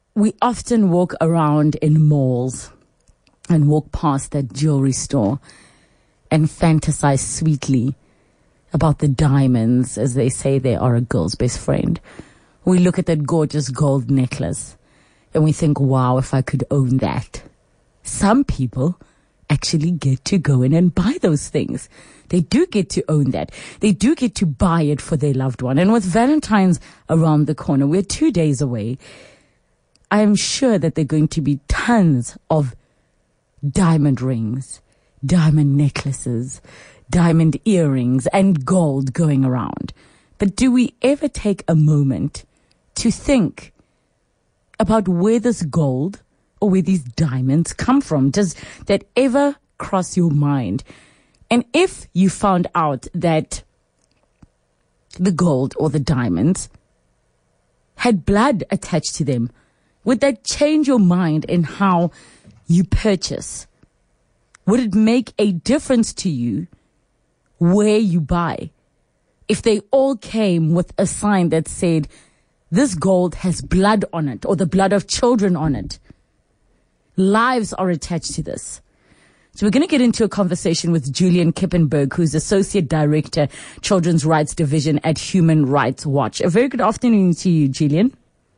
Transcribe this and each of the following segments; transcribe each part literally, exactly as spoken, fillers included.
we often walk around in malls and walk past that jewelry store and fantasize sweetly about the diamonds, as they say they are a girl's best friend. We look at that gorgeous gold necklace and we think, wow, if I could own that. Some people actually get to go in and buy those things. They do get to own that. They do get to buy it for their loved one. And with Valentine's around the corner, we're two days away, I am sure that there are going to be tons of diamond rings, diamond necklaces, diamond earrings, and gold going around. But do we ever take a moment to think about where this gold or where these diamonds come from? Does that ever cross your mind? And if you found out that the gold or the diamonds had blood attached to them, would that change your mind in how you purchase? Would it make a difference to you where you buy? If they all came with a sign that said, this gold has blood on it, or the blood of children on it. Lives are attached to this. So we're going to get into a conversation with Julian Kippenberg, who's Associate Director, Children's Rights Division at Human Rights Watch. A very good afternoon to you, Julian.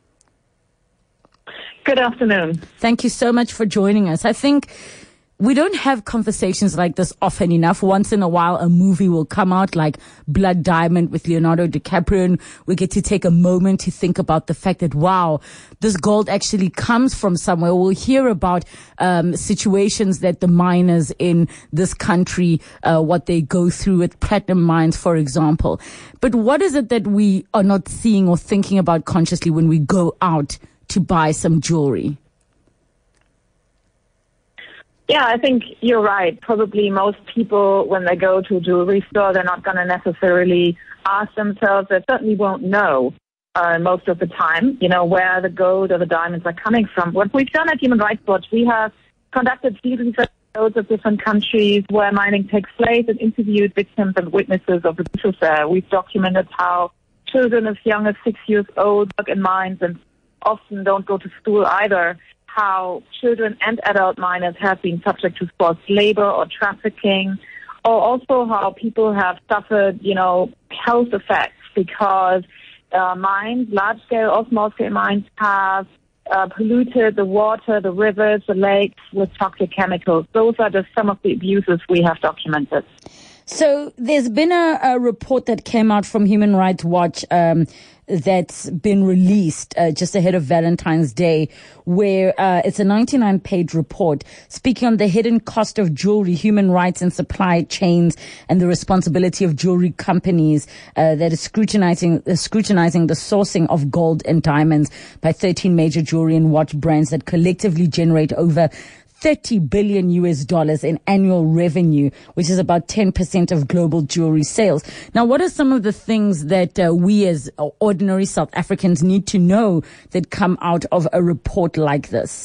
Good afternoon. Thank you so much for joining us. I think we don't have conversations like this often enough. Once in a while, a movie will come out like Blood Diamond with Leonardo DiCaprio, and we get to take a moment to think about the fact that, wow, this gold actually comes from somewhere. We'll hear about um, situations that the miners in this country, uh, what they go through with platinum mines, for example. But what is it that we are not seeing or thinking about consciously when we go out to buy some jewelry? Yeah, I think you're right. Probably most people, when they go to a jewelry store, they're not going to necessarily ask themselves. They certainly won't know uh, most of the time, you know, where the gold or the diamonds are coming from. What we've done at Human Rights Watch, we have conducted field research in loads of different countries where mining takes place and interviewed victims and witnesses of the business there. We've documented how children as young as six years old work in mines and often don't go to school either. How children and adult miners have been subject to forced labor or trafficking, or also how people have suffered, you know, health effects because uh, mines, large-scale or small-scale mines, have uh, polluted the water, the rivers, the lakes with toxic chemicals. Those are just some of the abuses we have documented. So there's been a, a report that came out from Human Rights Watch um, that's been released uh, just ahead of Valentine's Day, where uh, it's a ninety-nine page report speaking on the hidden cost of jewelry, human rights and supply chains, and the responsibility of jewelry companies uh, that is scrutinizing, uh, scrutinizing the sourcing of gold and diamonds by thirteen major jewelry and watch brands that collectively generate over thirty billion U S dollars in annual revenue, which is about ten percent of global jewelry sales. Now, what are some of the things that uh, we as ordinary South Africans need to know that come out of a report like this?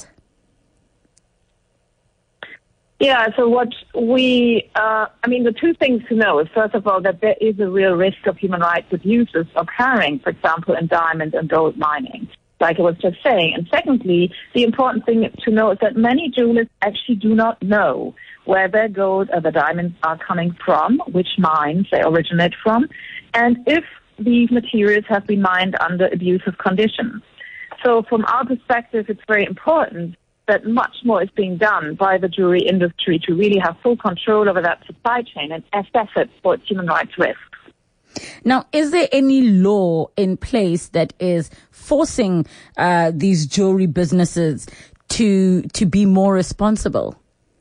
Yeah, so what we, uh, I mean, the two things to know is, first of all, that there is a real risk of human rights abuses occurring, for example, in diamond and gold mining, like I was just saying. And secondly, the important thing to know is that many jewelers actually do not know where their gold or the diamonds are coming from, which mines they originate from, and if these materials have been mined under abusive conditions. So from our perspective, it's very important that much more is being done by the jewelry industry to really have full control over that supply chain and assess it for its human rights risks. Now, is there any law in place that is forcing uh, these jewelry businesses to to be more responsible?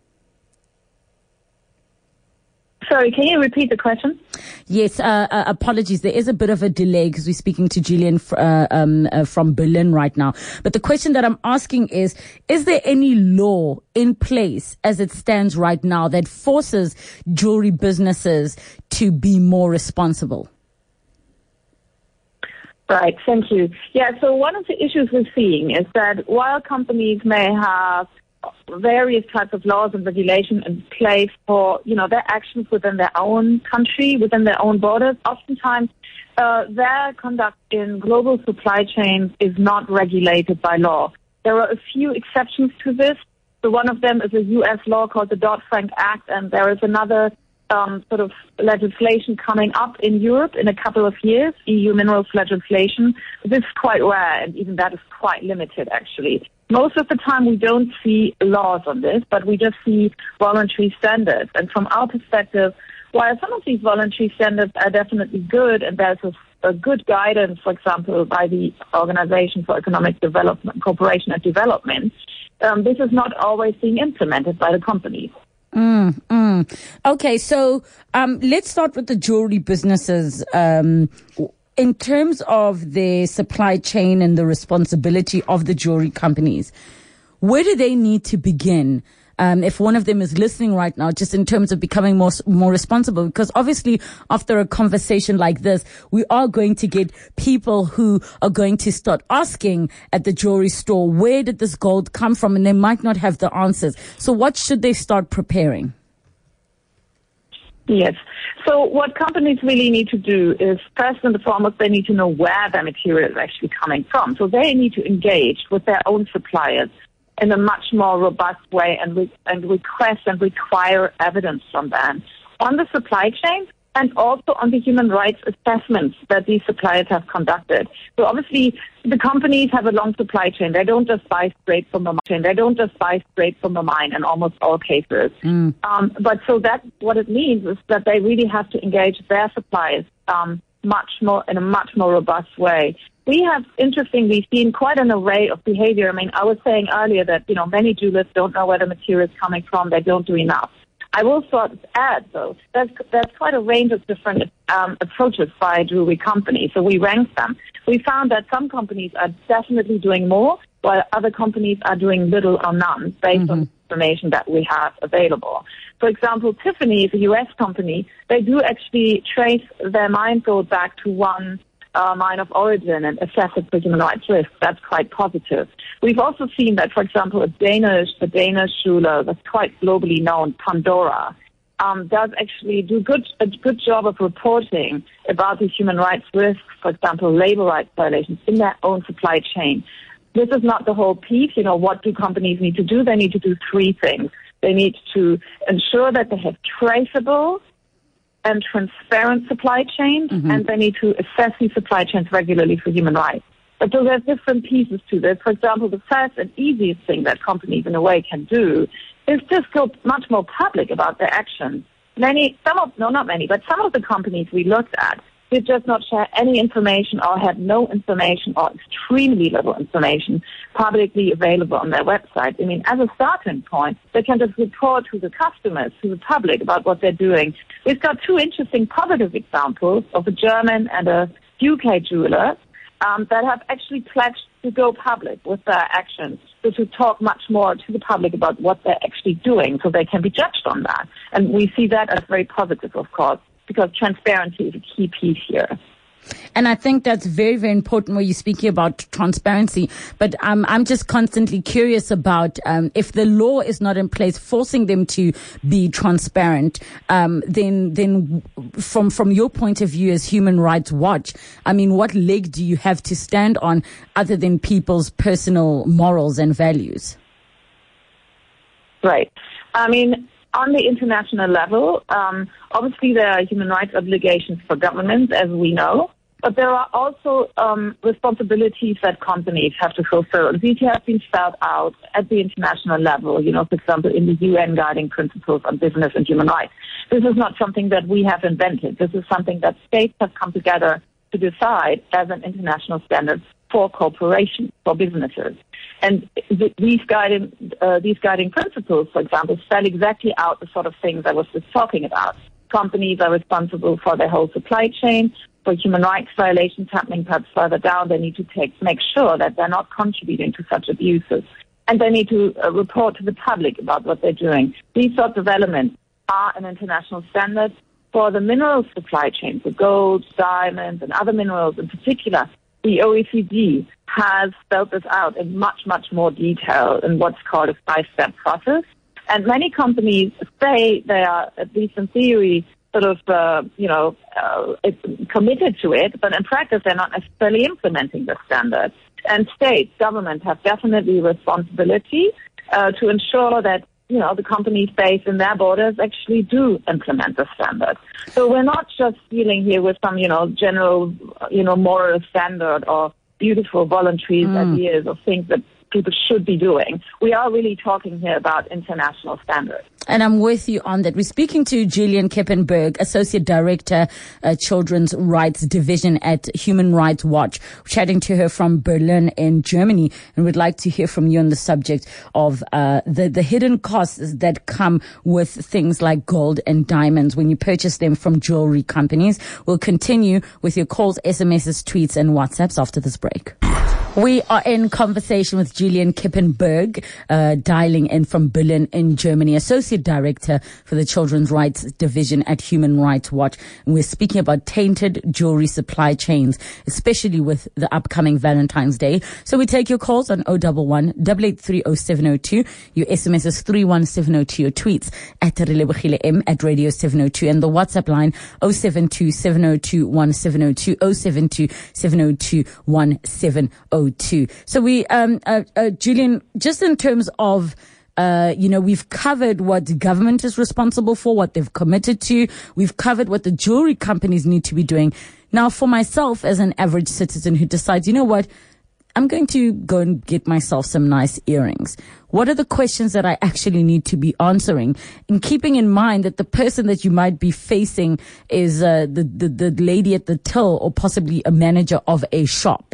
Sorry, can you repeat the question? Yes, uh, uh, apologies. There is a bit of a delay because we're speaking to Julian uh, um, uh, from Berlin right now. But the question that I'm asking is, is there any law in place as it stands right now that forces jewelry businesses to be more responsible? Right, thank you. Yeah, so one of the issues we're seeing is that while companies may have various types of laws and regulation in place for, you know, their actions within their own country, within their own borders, oftentimes uh, their conduct in global supply chains is not regulated by law. There are a few exceptions to this. So one of them is a U S law called the Dodd-Frank Act, and there is another um, sort of legislation coming up in Europe in a couple of years, E U minerals legislation. This is quite rare, and even that is quite limited, actually. Most of the time we don't see laws on this, but we just see voluntary standards. And from our perspective, while some of these voluntary standards are definitely good, and there's a, a good guidance, for example, by the Organization for Economic Development, Cooperation and Development, um, this is not always being implemented by the companies. Mm, mm. Okay, so um, let's start with the jewelry businesses. Um, in terms of their supply chain and the responsibility of the jewelry companies, where do they need to begin? Um, if one of them is listening right now, just in terms of becoming more more responsible, because obviously after a conversation like this, we are going to get people who are going to start asking at the jewelry store, where did this gold come from? And they might not have the answers. So what should they start preparing? Yes. So what companies really need to do is, first and foremost, they need to know where their material is actually coming from. So they need to engage with their own suppliers in a much more robust way and, re- and request and require evidence from them on the supply chain and also on the human rights assessments that these suppliers have conducted. So obviously the companies have a long supply chain. They don't just buy straight from the mine. They don't just buy straight from the mine in almost all cases. Mm. Um, but so that what it means is that they really have to engage their suppliers um, much more in a much more robust way. We have, interestingly, seen quite an array of behavior. I mean, I was saying earlier that, you know, many jewelers don't know where the material is coming from. They don't do enough. I will sort of add, though, there's, there's quite a range of different um, approaches by jewelry companies. So we ranked them. We found that some companies are definitely doing more, while other companies are doing little or none based mm-hmm. on the information that we have available. For example, Tiffany is a U S company. They do actually trace their mine gold back to one Uh, mine of origin and assess it for human rights risk. That's quite positive. We've also seen that, for example, a Danish, the Danish jeweler that's quite globally known, Pandora, um, does actually do good, a good job of reporting about the human rights risks, for example, labor rights violations in their own supply chain. This is not the whole piece. You know, what do companies need to do? They need to do three things. They need to ensure that they have traceable and transparent supply chains, mm-hmm. and they need to assess these supply chains regularly for human rights. But so there's different pieces to this. For example, the first and easiest thing that companies in a way can do is just go much more public about their actions. Many, some of, no, not many, but some of the companies we looked at did just not share any information or had no information or extremely little information publicly available on their website. I mean, as a starting point, they can just report to the customers, to the public about what they're doing. We've got two interesting positive examples of a German and a U K jeweler um, that have actually pledged to go public with their actions, so to talk much more to the public about what they're actually doing so they can be judged on that. And we see that as very positive, of course, because transparency is a key piece here. And I think that's very, very important when you're speaking about transparency. But um, I'm just constantly curious about um, if the law is not in place forcing them to be transparent, um, then then from from your point of view as Human Rights Watch, I mean, what leg do you have to stand on other than people's personal morals and values? Right. I mean, on the international level, um, obviously there are human rights obligations for governments, as we know, but there are also um, responsibilities that companies have to fulfill. And these have been spelled out at the international level, you know, for example, in the U N Guiding Principles on Business and Human Rights. This is not something that we have invented. This is something that states have come together to decide as an international standard for corporations, for businesses. And th- these guiding uh, these guiding principles, for example, spell exactly out the sort of things I was just talking about. Companies are responsible for their whole supply chain. For human rights violations happening perhaps further down, they need to take make sure that they're not contributing to such abuses. And they need to uh, report to the public about what they're doing. These sorts of elements are an international standard. For the mineral supply chain, for gold, diamonds, and other minerals in particular, the O E C D has spelled this out in much, much more detail in what's called a five-step process. And many companies say they are, at least in theory, sort of, uh, you know, uh, committed to it, but in practice they're not necessarily implementing the standards. and states, governments have definitely responsibility uh, to ensure that, you know, the companies based in their borders actually do implement the standard. So we're not just dealing here with some, you know, general, you know, moral standard or beautiful voluntary mm. ideas of things that people should be doing. We are really talking here about international standards. And I'm with you on that. We're speaking to Gillian Kippenberg, Associate Director, uh, Children's Rights Division at Human Rights Watch. We're chatting to her from Berlin in Germany, and we'd like to hear from you on the subject of uh, the, the hidden costs that come with things like gold and diamonds when you purchase them from jewelry companies. We'll continue with your calls, S M Ses, tweets, and WhatsApps after this break. We are in conversation with Gillian Kippenberg, uh, dialing in from Berlin in Germany, Associate Director for the Children's Rights Division at Human Rights Watch. And we're speaking about tainted jewelry supply chains, especially with the upcoming Valentine's Day. So we take your calls on zero one one, eight eight three, zero seven zero two, your S M Ses three one seven zero two, your tweets at Relebogile M at Radio seven oh two, and the WhatsApp line zero seven two, seven zero two, one seven zero two, zero seven two, seven zero two, one seven zero two. So we, um, uh, uh, Gillian, just in terms of, uh, you know, we've covered what government is responsible for, what they've committed to. We've covered what the jewelry companies need to be doing. Now, for myself as an average citizen who decides, you know what, I'm going to go and get myself some nice earrings. What are the questions that I actually need to be answering? And keeping in mind that the person that you might be facing is uh, the, the, the lady at the till or possibly a manager of a shop.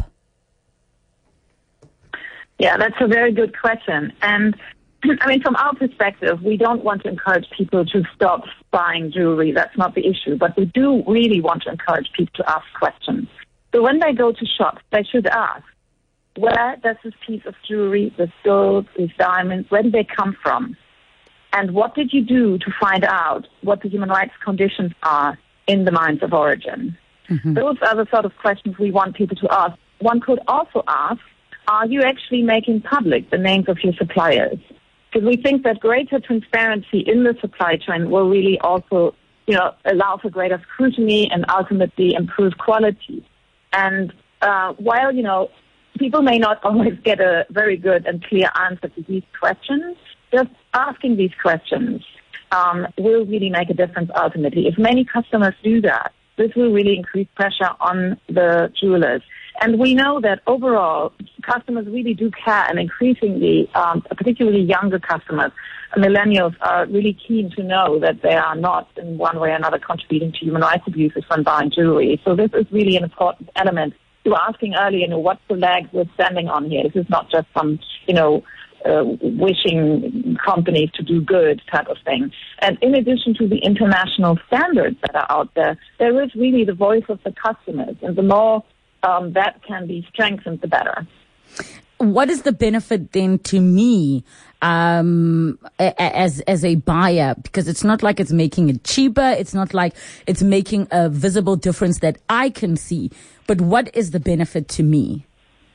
Yeah, that's a very good question. And I mean, from our perspective, we don't want to encourage people to stop buying jewelry. That's not the issue. But we do really want to encourage people to ask questions. So when they go to shops, they should ask, where does this piece of jewelry, this gold, these diamonds, where do they come from? And what did you do to find out what the human rights conditions are in the mines of origin? Mm-hmm. Those are the sort of questions we want people to ask. One could also ask, are you actually making public the names of your suppliers? Because we think that greater transparency in the supply chain will really also, you know, allow for greater scrutiny and ultimately improve quality. And uh, while, you know, people may not always get a very good and clear answer to these questions, just asking these questions um, will really make a difference ultimately. If many customers do that, this will really increase pressure on the jewelers. And we know that overall, customers really do care, and increasingly, um, particularly younger customers, millennials, are really keen to know that they are not in one way or another contributing to human rights abuses when buying jewelry. So this is really an important element. You were asking earlier, you know, what's the leg we're standing on here? This is not just some, you know, uh, wishing companies to do good type of thing. And in addition to the international standards that are out there, there is really the voice of the customers. And the more um, that can be strengthened, the better. What is the benefit then to me um, as as a buyer? Because it's not like it's making it cheaper. It's not like it's making a visible difference that I can see. But what is the benefit to me?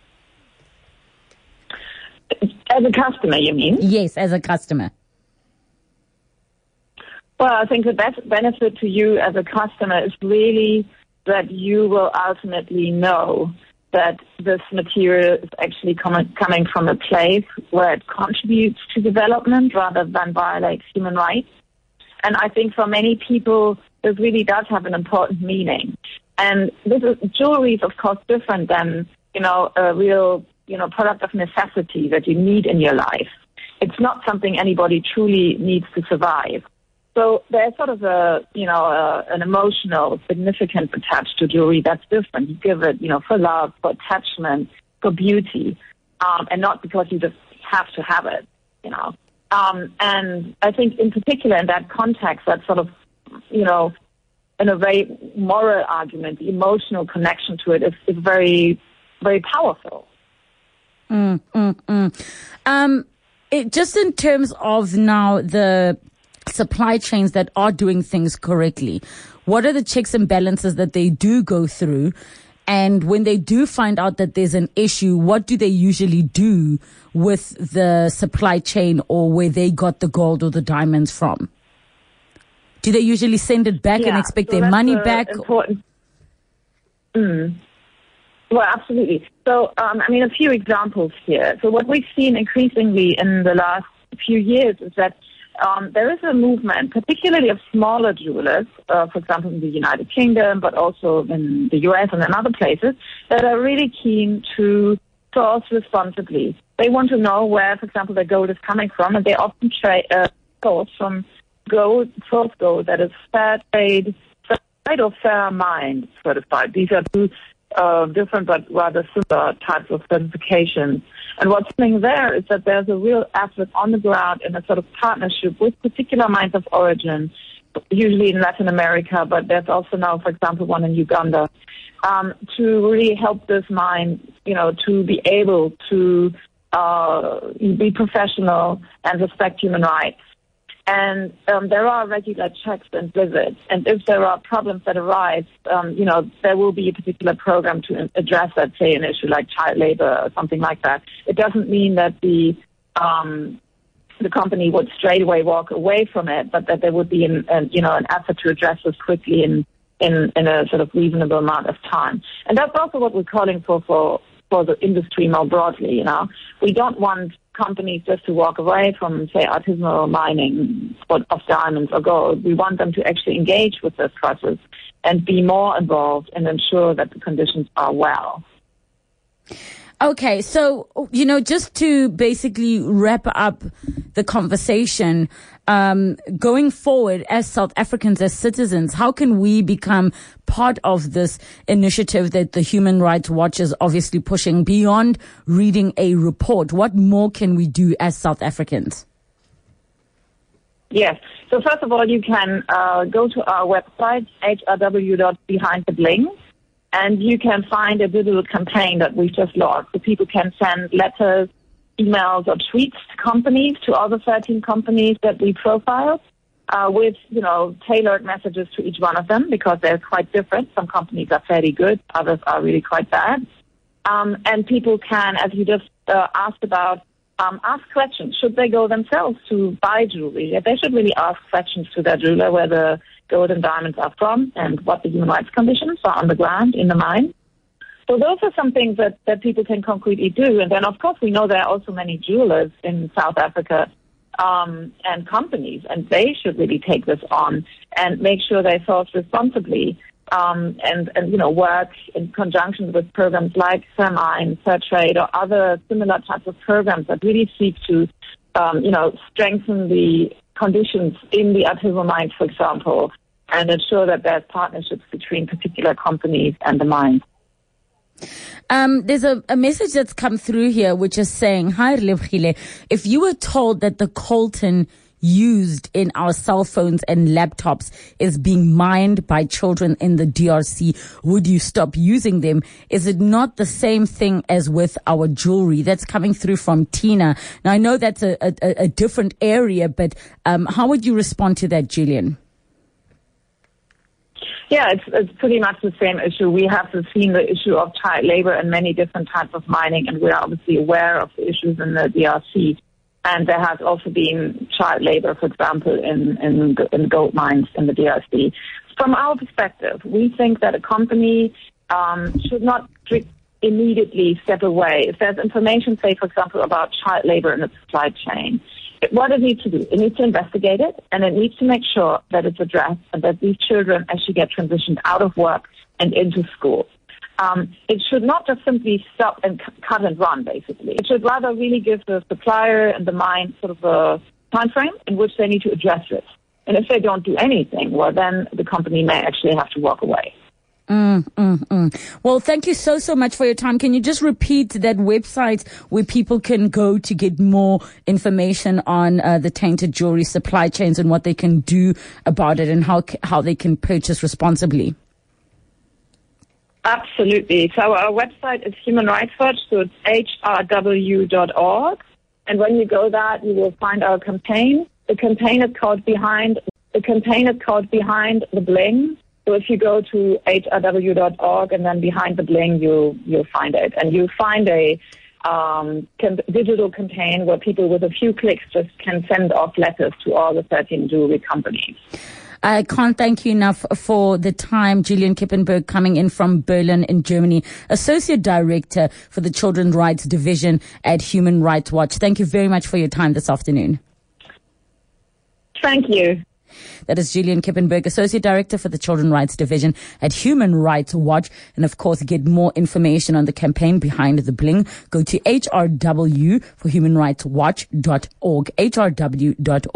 As a customer, you mean? Yes, as a customer. Well, I think the best benefit to you as a customer is really that you will ultimately know that this material is actually com- coming from a place where it contributes to development rather than violates human rights. And I think for many people, this really does have an important meaning. And this is, jewelry is, of course, different than, you know, a real, you know, product of necessity that you need in your life. It's not something anybody truly needs to survive. So there's sort of a, you know, a, an emotional significance attached to jewelry that's different. You give it, you know, for love, for attachment, for beauty, um, and not because you just have to have it, you know. Um, and I think in particular in that context, that sort of, you know, in a very moral argument, the emotional connection to it is, is very, very powerful. Mm, mm, mm. Um, it, just in terms of now the supply chains that are doing things correctly, what are the checks and balances that they do go through? And when they do find out that there's an issue, what do they usually do with the supply chain or where they got the gold or the diamonds from? Do they usually send it back yeah, and expect so their money uh, back? Important. Mm. Well, absolutely. So, um, I mean, a few examples here. So what we've seen increasingly in the last few years is that um, there is a movement, particularly of smaller jewelers, uh, for example, in the United Kingdom, but also in the U S and in other places, that are really keen to source responsibly. They want to know where, for example, their gold is coming from, and they often tra- uh, source from gold, source gold that is fair trade, certified or fair mine certified. These are two uh, different but rather similar types of certifications. And what's happening there is that there's a real effort on the ground in a sort of partnership with particular mines of origin, usually in Latin America, but there's also now, for example, one in Uganda, um, to really help this mine, you know, to be able to uh, be professional and respect human rights. And um, there are regular checks and visits. And if there are problems that arise, um, you know, there will be a particular program to address that, say, an issue like child labor or something like that. It doesn't mean that the um, the company would straight away walk away from it, but that there would be, an, an, you know, an effort to address this quickly in, in, in a sort of reasonable amount of time. And that's also what we're calling for for, for the industry more broadly, you know. We don't want companies just to walk away from, say, artisanal mining of diamonds or gold. We want them to actually engage with this process and be more involved and ensure that the conditions are well. Okay, so, you know, just to basically wrap up the conversation, um, going forward as South Africans, as citizens, how can we become part of this initiative that the Human Rights Watch is obviously pushing beyond reading a report? What more can we do as South Africans? Yes. So first of all, you can uh, go to our website, h r w dot behind the bling. And you can find a digital campaign that we've just launched. So people can send letters, emails, or tweets to companies, to all the thirteen companies that we profiled, uh, with, you know, tailored messages to each one of them, because they're quite different. Some companies are fairly good, others are really quite bad. Um, and people can, as you just uh, asked about, um, ask questions. Should they go themselves to buy jewelry? They should really ask questions to their jeweler where the gold and diamonds are from and what the human rights conditions are on the ground in the mine. So those are some things that, that people can concretely do. And then, of course, we know there are also many jewelers in South Africa um, and companies, and they should really take this on and make sure they source responsibly um, and, and, you know, work in conjunction with programs like Fair Mine, Fair Trade, or other similar types of programs that really seek to, um, you know, strengthen the conditions in the artisanal mines, for example, and ensure that there's partnerships between particular companies and the mines. Um, there's a, a message that's come through here which is saying, hi, Relebogile, if you were told that the coltan used in our cell phones and laptops is being mined by children in the D R C, would you stop using them? Is it not the same thing as with our jewelry? That's coming through from Tina. Now, I know that's a, a, a different area, but um, how would you respond to that, Gillian? Yeah, it's, it's pretty much the same issue. We have seen the issue of child labor in many different types of mining, and we are obviously aware of the issues in the D R C. And there has also been child labor, for example, in, in, in gold mines in the D R C. From our perspective, we think that a company um, should not immediately step away. If there's information, say, for example, about child labor in the supply chain, what it needs to do, it needs to investigate it, and it needs to make sure that it's addressed and that these children actually get transitioned out of work and into school. Um, it should not just simply stop and c- cut and run, basically. It should rather really give the supplier and the mine sort of a time frame in which they need to address it. And if they don't do anything, well, then the company may actually have to walk away. Mm, mm, mm. Well, thank you so, so much for your time. Can you just repeat that website where people can go to get more information on uh, the tainted jewelry supply chains and what they can do about it and how how they can purchase responsibly? Absolutely. So our website is Human Rights Watch, so it's h r w dot org. And when you go there, you will find our campaign. The campaign is called Behind. The campaign is called Behind the Bling. So if you go to h r w dot org and then Behind the Bling, you'll you'll find it, and you'll find a um, com- digital campaign where people with a few clicks just can send off letters to all the thirteen jewelry companies. I can't thank you enough for the time. Julian Kippenberg coming in from Berlin in Germany, Associate Director for the Children's Rights Division at Human Rights Watch. Thank you very much for your time this afternoon. Thank you. That is Julian Kippenberg, Associate Director for the Children's Rights Division at Human Rights Watch. And of course, get more information on the campaign Behind the Bling. Go to H R W for human rights watch dot org, H R W dot org.